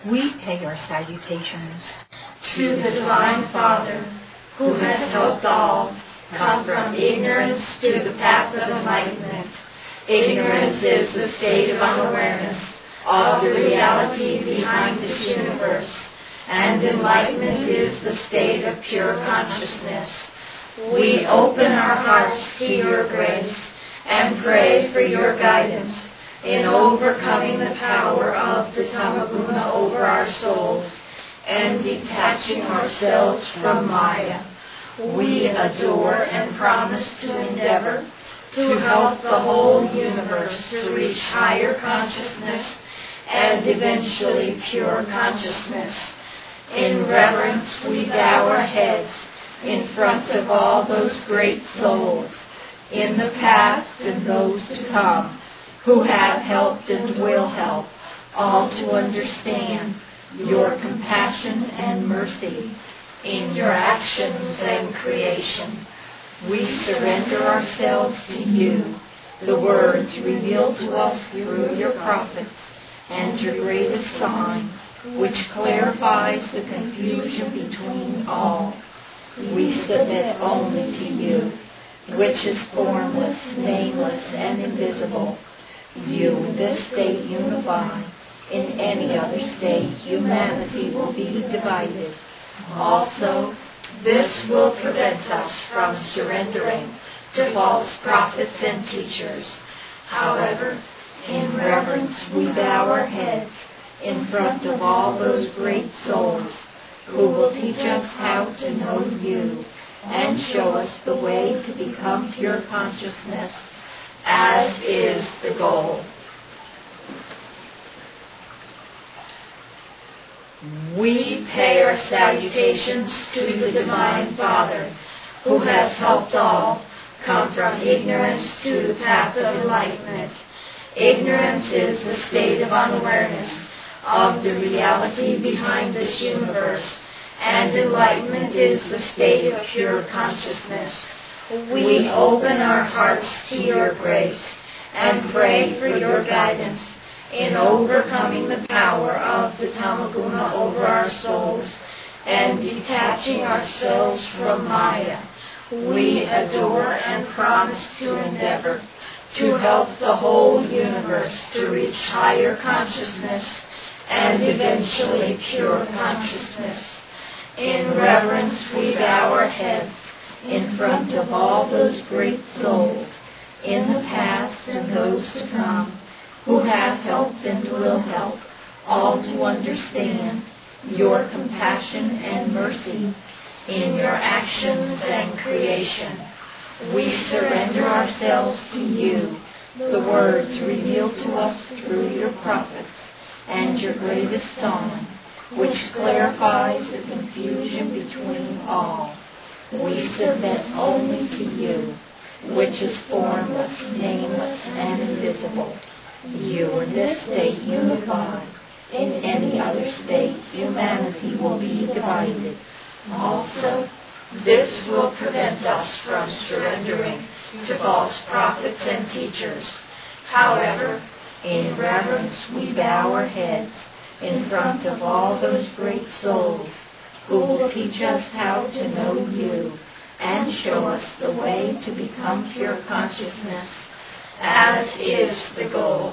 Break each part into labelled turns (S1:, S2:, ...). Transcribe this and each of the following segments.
S1: We pay our salutations
S2: to the Divine Father, who has helped all come from ignorance to the path of enlightenment. Ignorance is the state of unawareness of the reality behind this universe, and enlightenment is the state of pure consciousness. We open our hearts to your grace and pray for your guidance in overcoming the power of the Tamaguna over our souls and detaching ourselves from Maya. We adore and promise to endeavor to help the whole universe to reach higher consciousness and eventually pure consciousness. In reverence, we bow our heads in front of all those great souls in the past and those to come, who have helped and will help all to understand your compassion and mercy in your actions and creation. We surrender ourselves to you, the words revealed to us through your prophets, and your greatest sign, which clarifies the confusion between all. We submit only to you, which is formless, nameless, and invisible. You in this state unify. In any other state, humanity will be divided. Also, this will prevent us from surrendering to false prophets and teachers. However, in reverence, we bow our heads in front of all those great souls who will teach us how to know you and show us the way to become pure consciousness, as is the goal. We pay our salutations to the Divine Father, who has helped all come from ignorance to the path of enlightenment. Ignorance is the state of unawareness of the reality behind this universe, and enlightenment is the state of pure consciousness. We open our hearts to your grace and pray for your guidance in overcoming the power of the Tamaguna over our souls and detaching ourselves from Maya. We adore and promise to endeavor to help the whole universe to reach higher consciousness and eventually pure consciousness. In reverence, we bow our heads in front of all those great souls in the past and those to come, who have helped and will help all to understand your compassion and mercy in your actions and creation. We surrender ourselves to you, the words revealed to us through your prophets, and your greatest sign, which clarifies the confusion between all. We submit only to you, which is formless, nameless, and invisible. You in this state unify. In any other state, humanity will be divided. Also, this will prevent us from surrendering to false prophets and teachers. However, in reverence, we bow our heads in front of all those great souls who will teach us how to know you and show us the way to become pure consciousness, as is the goal.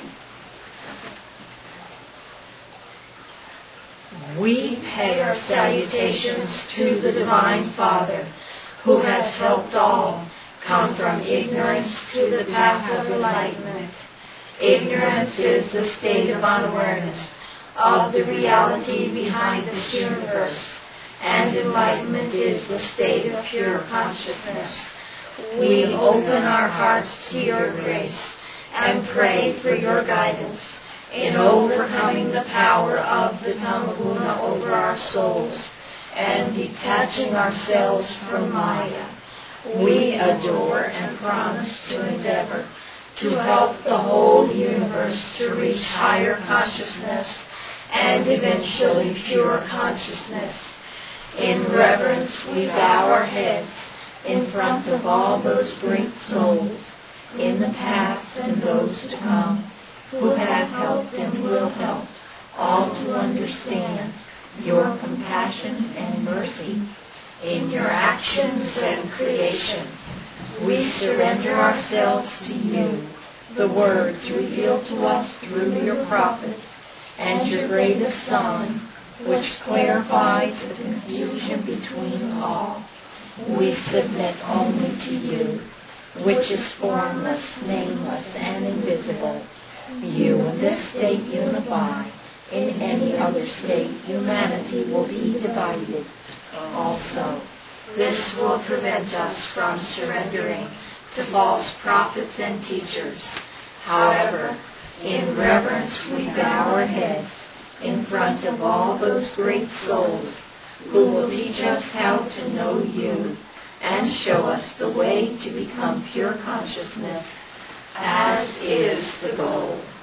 S2: We pay our salutations to the Divine Father, who has helped all come from ignorance to the path of enlightenment. Ignorance is the state of unawareness of the reality behind this universe, and enlightenment is the state of pure consciousness. We open our hearts to your grace and pray for your guidance in overcoming the power of the Tamaguna over our souls and detaching ourselves from Maya. We adore and promise to endeavor to help the whole universe to reach higher consciousness and eventually pure consciousness. In reverence, we bow our heads in front of all those great souls in the past and those to come, who have helped and will help all to understand your compassion and mercy in your actions and creation. We surrender ourselves to you, the words revealed to us through your prophets, and your greatest Son, which clarifies the confusion between all. We submit only to you, which is formless, nameless, and invisible. You in this state unify. In any other state, humanity will be divided. Also, this will prevent us from surrendering to false prophets and teachers. However, in reverence we bow our heads in front of all those great souls who will teach us how to know you and show us the way to become pure consciousness, as is the goal